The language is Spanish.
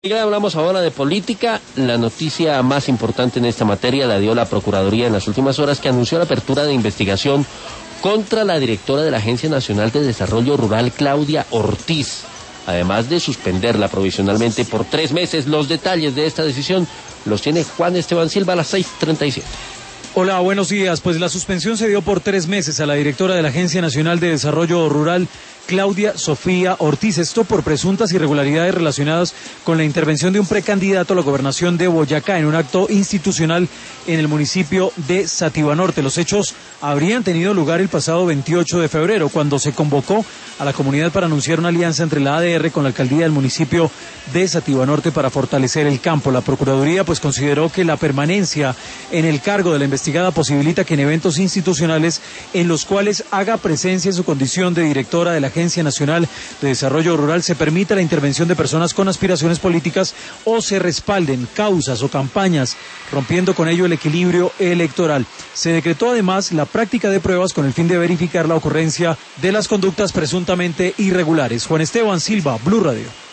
Hablamos ahora de política. La noticia más importante en esta materia la dio la Procuraduría en las últimas horas, que anunció la apertura de investigación contra la directora de la Agencia Nacional de Desarrollo Rural, Claudia Ortiz, además de suspenderla provisionalmente por 3 meses. Los detalles de esta decisión los tiene Juan Esteban Silva a las 6:37. Hola, buenos días. Pues la suspensión se dio por 3 meses a la directora de la Agencia Nacional de Desarrollo Rural, Claudia Sofía Ortiz. Esto por presuntas irregularidades relacionadas con la intervención de un precandidato a la gobernación de Boyacá en un acto institucional en el municipio de Sativa Norte. Los hechos habrían tenido lugar el pasado 28 de febrero, cuando se convocó a la comunidad para anunciar una alianza entre la ADR con la alcaldía del municipio de Sativa Norte para fortalecer el campo. La Procuraduría pues consideró que la permanencia en el cargo de la investigada posibilita que en eventos institucionales en los cuales haga presencia en su condición de directora de la Agencia Nacional de Desarrollo Rural se permita la intervención de personas con aspiraciones políticas o se respalden causas o campañas, rompiendo con ello el equilibrio electoral. Se decretó además la práctica de pruebas con el fin de verificar la ocurrencia de las conductas presuntamente irregulares. Juan Esteban Silva, Blue Radio.